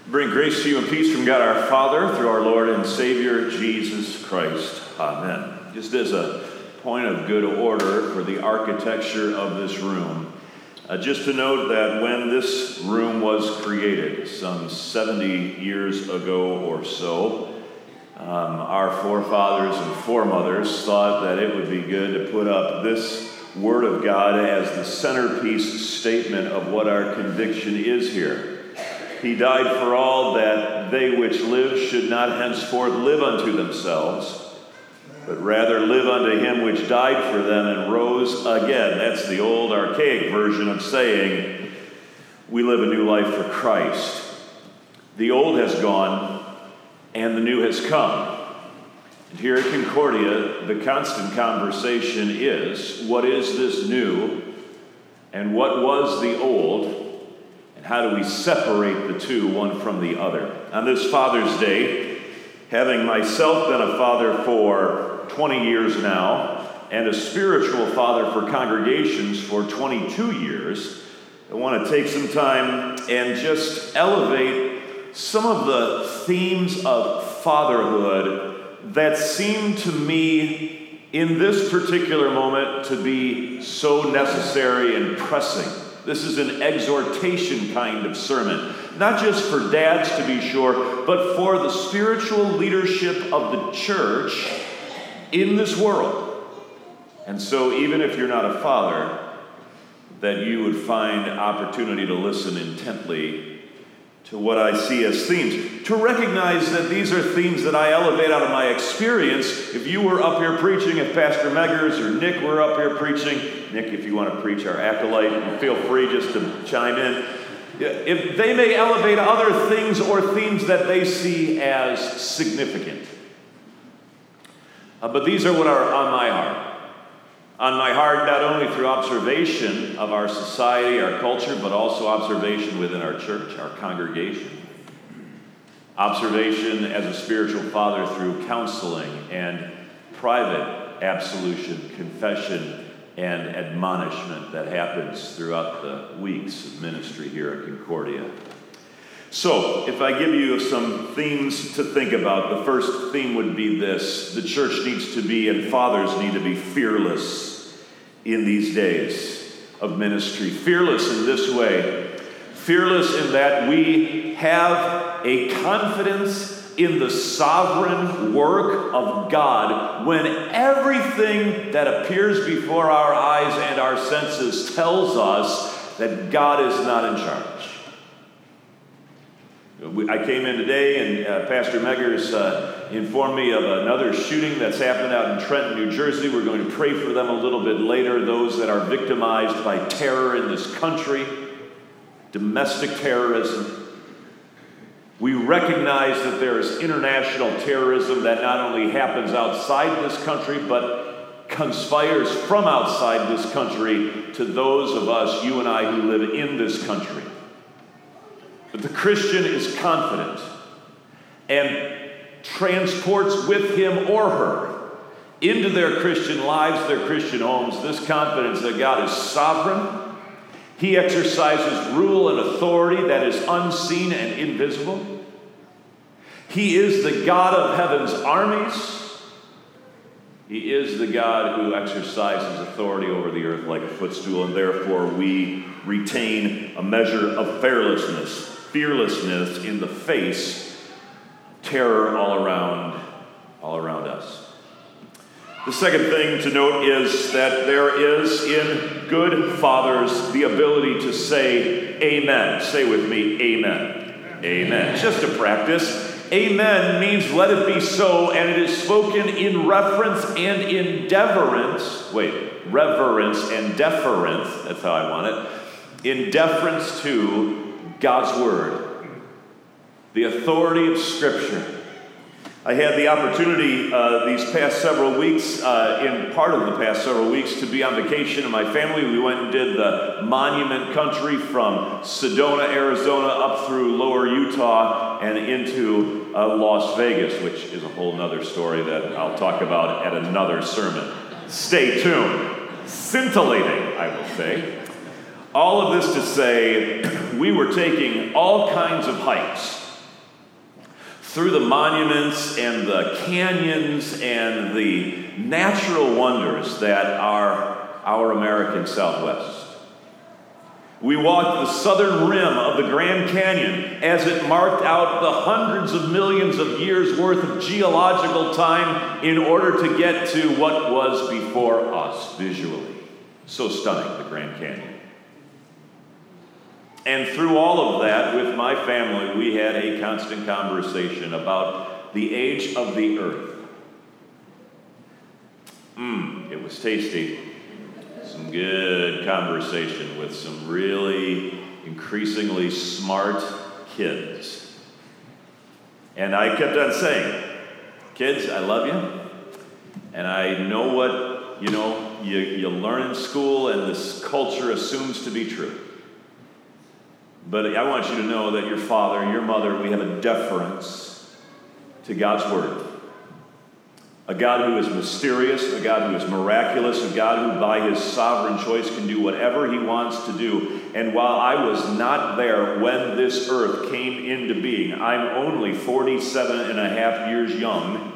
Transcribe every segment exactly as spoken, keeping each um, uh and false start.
Bring grace to you and peace from God our Father through our Lord and Savior Jesus Christ. Amen. Just as a point of good order for the architecture of this room, uh, just to note that when this room was created, some seventy years ago or so, um, our forefathers and foremothers thought that it would be good to put up this Word of God as the centerpiece statement of what our conviction is here. He died for all, that they which live should not henceforth live unto themselves, but rather live unto him which died for them and rose again. That's the old archaic version of saying we live a new life for Christ. The old has gone and the new has come. And here at Concordia, the constant conversation is, what is this new and what was the old? And how do we separate the two, one from the other? On this Father's Day, having myself been a father for twenty years now, and a spiritual father for congregations for twenty-two years, I want to take some time and just elevate some of the themes of fatherhood that seem to me in this particular moment to be so necessary and pressing. This is an exhortation kind of sermon, not just for dads to be sure, but for the spiritual leadership of the church in this world. And so even if you're not a father, that you would find opportunity to listen intently to what I see as themes, to recognize that these are themes that I elevate out of my experience. If you were up here preaching, if Pastor Meggers or Nick were up here preaching, Nick, if you want to preach our acolyte, feel free just to chime in. If they may elevate other things or themes that they see as significant. Uh, but these are what are on my heart. On my heart, not only through observation of our society, our culture, but also observation within our church, our congregation. Observation as a spiritual father through counseling and private absolution, confession, and admonishment that happens throughout the weeks of ministry here at Concordia. So, if I give you some themes to think about, the first theme would be this: the church needs to be, and fathers need to be, fearless in these days of ministry. Fearless in this way. Fearless in that we have a confidence in the sovereign work of God when everything that appears before our eyes and our senses tells us that God is not in charge. I came in today and uh, Pastor Meggers uh, informed me of another shooting that's happened out in Trenton, New Jersey. We're going to pray for them a little bit later, those that are victimized by terror in this country, domestic terrorism. We recognize that there is international terrorism that not only happens outside this country, but conspires from outside this country to those of us, you and I, who live in this country. But the Christian is confident and transports with him or her into their Christian lives, their Christian homes, this confidence that God is sovereign. He exercises rule and authority that is unseen and invisible. He is the God of heaven's armies. He is the God who exercises authority over the earth like a footstool, and therefore we retain a measure of fearlessness. Fearlessness in the face of terror all around, all around us. The second thing to note is that there is in good fathers the ability to say amen. Say with me, amen. Amen. Amen. It's just a practice. Amen means let it be so, and it is spoken in reference and in deference. Wait, reverence and deference. That's how I want it. In deference to God's Word, the authority of Scripture. I had the opportunity uh, these past several weeks, uh, in part of the past several weeks, to be on vacation in my family. We went and did the Monument Country from Sedona, Arizona, up through Lower Utah and into uh, Las Vegas, which is a whole nother story that I'll talk about at another sermon. Stay tuned. Scintillating, I will say. All of this to say, we were taking all kinds of hikes through the monuments and the canyons and the natural wonders that are our American Southwest. We walked the southern rim of the Grand Canyon as it marked out the hundreds of millions of years worth of geological time in order to get to what was before us visually. So stunning, the Grand Canyon. And through all of that, with my family, we had a constant conversation about the age of the earth. Mmm, it was tasty. Some good conversation with some really increasingly smart kids. And I kept on saying, kids, I love you. And I know what, you know, you, you learn in school and this culture assumes to be true. But I want you to know that your father and your mother, we have a deference to God's word. A God who is mysterious, a God who is miraculous, a God who by his sovereign choice can do whatever he wants to do. And while I was not there when this earth came into being, I'm only forty-seven and a half years young,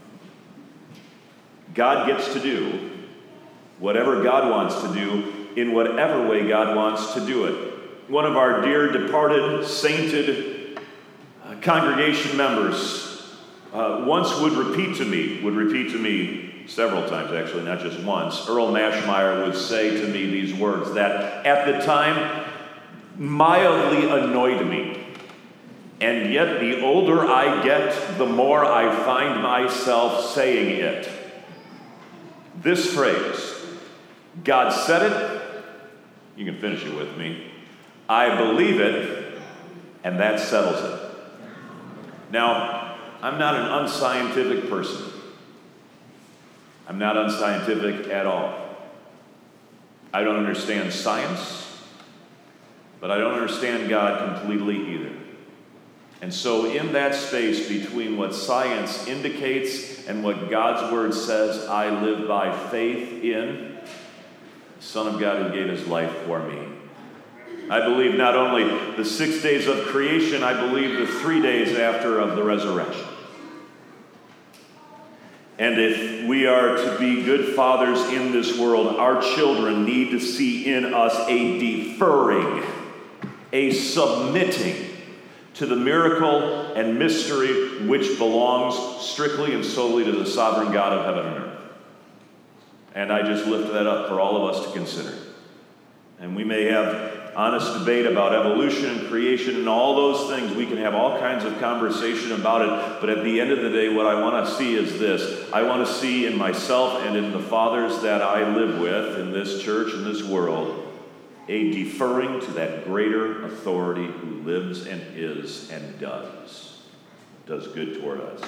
God gets to do whatever God wants to do in whatever way God wants to do it. One of our dear departed, sainted uh, congregation members Uh, once would repeat to me, would repeat to me several times actually, not just once, Earl Mashmeyer would say to me these words that at the time mildly annoyed me. And yet the older I get, the more I find myself saying it. This phrase, God said it, you can finish it with me, I believe it, and that settles it. Now, I'm not an unscientific person. I'm not unscientific at all. I don't understand science, but I don't understand God completely either. And so in that space between what science indicates and what God's word says, I live by faith in the Son of God who gave his life for me. I believe not only the six days of creation, I believe the three days after of the resurrection. And if we are to be good fathers in this world, our children need to see in us a deferring, a submitting to the miracle and mystery which belongs strictly and solely to the sovereign God of heaven and earth. And I just lift that up for all of us to consider. And we may have honest debate about evolution and creation and all those things. We can have all kinds of conversation about it. But at the end of the day, what I want to see is this. I want to see in myself and in the fathers that I live with in this church, in this world, a deferring to that greater authority who lives and is and does, does good toward us.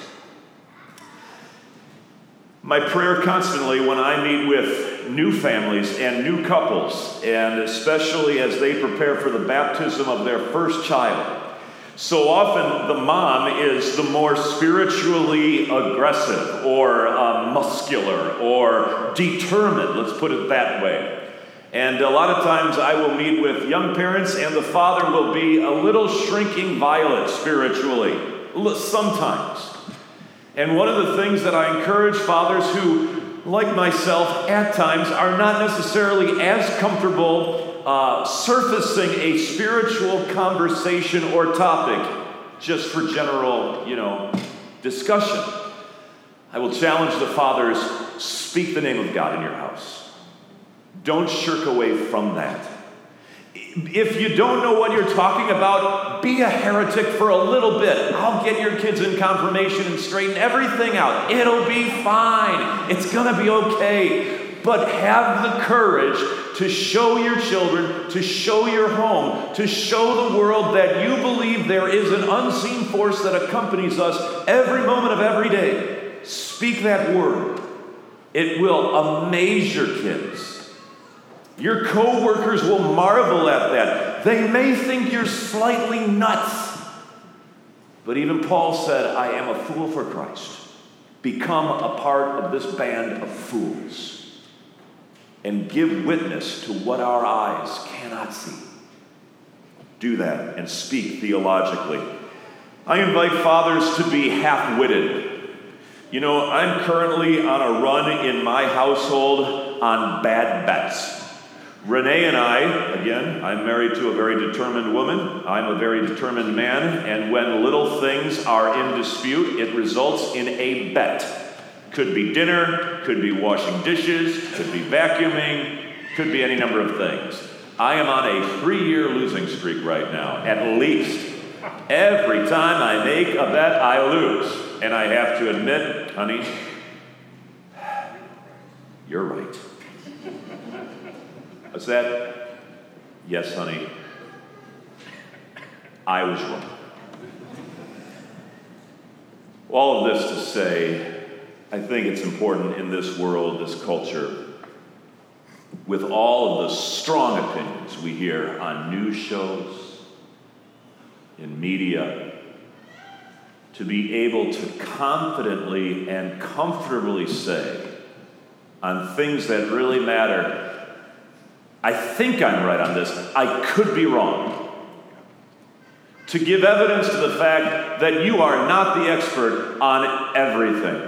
My prayer constantly when I meet with new families and new couples, and especially as they prepare for the baptism of their first child, so often the mom is the more spiritually aggressive or uh, muscular or determined, let's put it that way. And a lot of times I will meet with young parents and the father will be a little shrinking violet spiritually, sometimes. And one of the things that I encourage fathers who, like myself, at times are not necessarily as comfortable uh, surfacing a spiritual conversation or topic just for general, you know, discussion. I will challenge the fathers, speak the name of God in your house. Don't shirk away from that. If you don't know what you're talking about, be a heretic for a little bit. I'll get your kids in confirmation and straighten everything out. It'll be fine. It's going to be okay. But have the courage to show your children, to show your home, to show the world that you believe there is an unseen force that accompanies us every moment of every day. Speak that word. It will amaze your kids. Your co-workers will marvel at that. They may think you're slightly nuts. But even Paul said, I am a fool for Christ. Become a part of this band of fools and give witness to what our eyes cannot see. Do that and speak theologically. I invite fathers to be half-witted. You know, I'm currently on a run in my household on bad bets. Renee and I, again, I'm married to a very determined woman. I'm a very determined man. And when little things are in dispute, it results in a bet. Could be dinner, could be washing dishes, could be vacuuming, could be any number of things. I am on a three-year losing streak right now, at least. Every time I make a bet, I lose. And I have to admit, honey, you're right. What's that? Yes, honey. I was wrong. All of this to say, I think it's important in this world, this culture, with all of the strong opinions we hear on news shows, in media, to be able to confidently and comfortably say on things that really matter, I think I'm right on this. I could be wrong. To give evidence to the fact that you are not the expert on everything.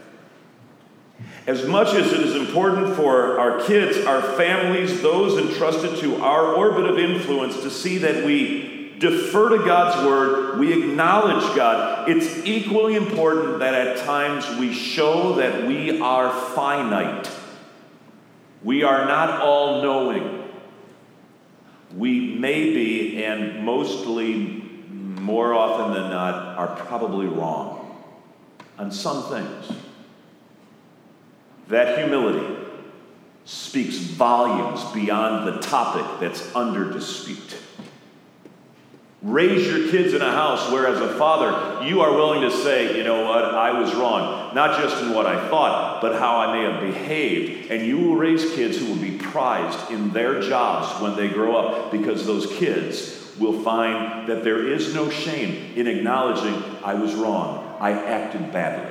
As much as it is important for our kids, our families, those entrusted to our orbit of influence to see that we defer to God's word, we acknowledge God, it's equally important that at times we show that we are finite. We are not all-knowing. We may be, and mostly, more often than not, are probably wrong on some things. That humility speaks volumes beyond the topic that's under dispute. Raise your kids in a house where, as a father, you are willing to say, you know what, I was wrong. Not just in what I thought, but how I may have behaved. And you will raise kids who will be prized in their jobs when they grow up, because those kids will find that there is no shame in acknowledging, I was wrong, I acted badly.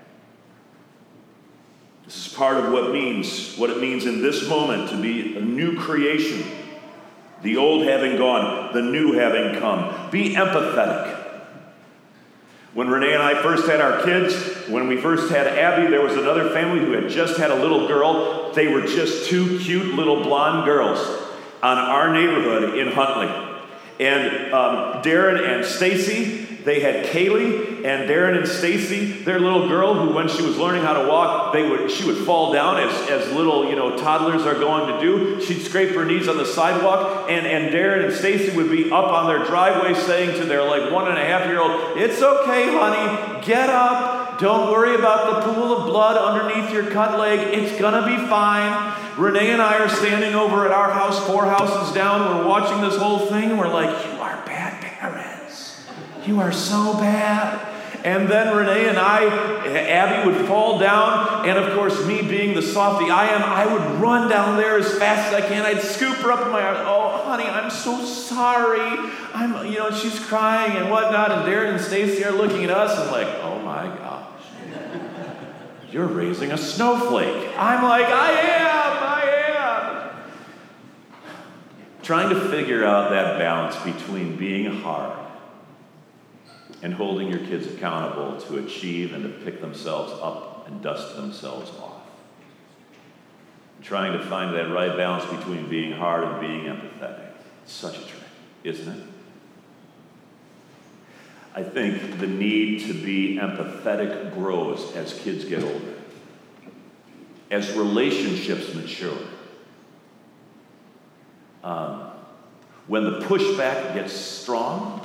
This is part of what means, what it means in this moment to be a new creation. The old having gone, the new having come. Be empathetic. When Renee and I first had our kids, when we first had Abby, there was another family who had just had a little girl. They were just two cute little blonde girls on our neighborhood in Huntley. And um, Darren and Stacy, they had Kaylee, and Darren and Stacy, their little girl, who when she was learning how to walk, they would she would fall down as, as little, you know, toddlers are going to do. She'd scrape her knees on the sidewalk, and, and Darren and Stacy would be up on their driveway saying to their like one and a half year old, it's okay, honey, get up. Don't worry about the pool of blood underneath your cut leg. It's gonna be fine. Renee and I are standing over at our house, four houses down. We're watching this whole thing. We're like, you are bad parents. You are so bad. And then Renee and I, Abby would fall down, and of course, me being the softy I am, I would run down there as fast as I can. I'd scoop her up in my arms. Oh, honey, I'm so sorry. I'm, you know, she's crying and whatnot, and Darren and Stacy are looking at us and like, oh my gosh, you're raising a snowflake. I'm like, I am, I am. Trying to figure out that balance between being hard and holding your kids accountable to achieve and to pick themselves up and dust themselves off. Trying to find that right balance between being hard and being empathetic. It's such a trick, isn't it? I think the need to be empathetic grows as kids get older, as relationships mature. Um, when the pushback gets strong,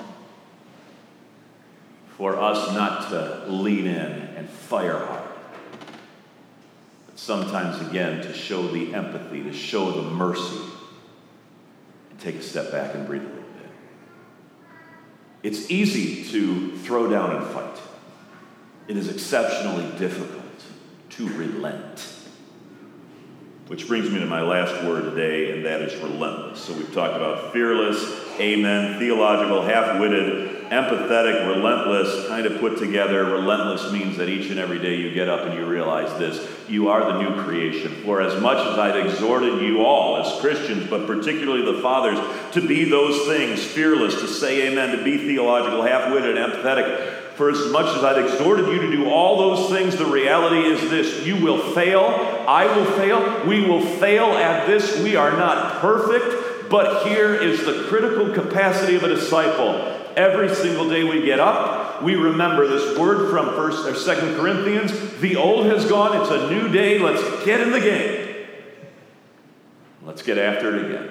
for us not to lean in and fire hard, but sometimes, again, to show the empathy, to show the mercy, and take a step back and breathe a little bit. It's easy to throw down and fight. It is exceptionally difficult to relent. Which brings me to my last word today, and that is relentless. So we've talked about fearless, amen, theological, half-witted, empathetic, relentless, kind of put together. Relentless means that each and every day you get up and you realize this: you are the new creation. For as much as I've exhorted you all as Christians, but particularly the fathers, to be those things, fearless, to say amen, to be theological, half-witted, empathetic, for as much as I've exhorted you to do all those things, the reality is this: you will fail, I will fail, we will fail at this. We are not perfect, but here is the critical capacity of a disciple. Every single day we get up, we remember this word from First or Second Corinthians: the old has gone, it's a new day, let's get in the game. Let's get after it again.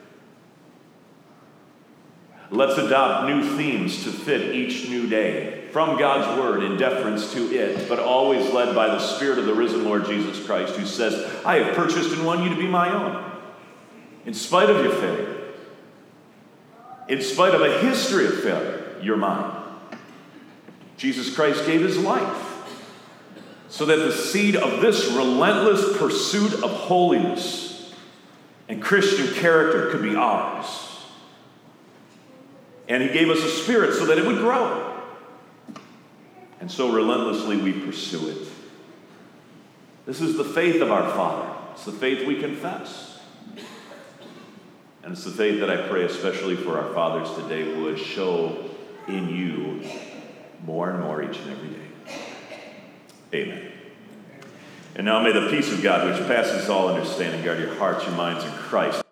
Let's adopt new themes to fit each new day from God's word in deference to it, but always led by the Spirit of the risen Lord Jesus Christ, who says, I have purchased and won you to be my own, in spite of your failure. In spite of a history of failure, you're mine. Jesus Christ gave his life so that the seed of this relentless pursuit of holiness and Christian character could be ours. And he gave us a spirit so that it would grow. And so relentlessly we pursue it. This is the faith of our Father. It's the faith we confess. And it's the faith that I pray, especially for our fathers today, would show in you more and more each and every day. Amen. And now may the peace of God, which passes all understanding, guard your hearts, your minds in Christ.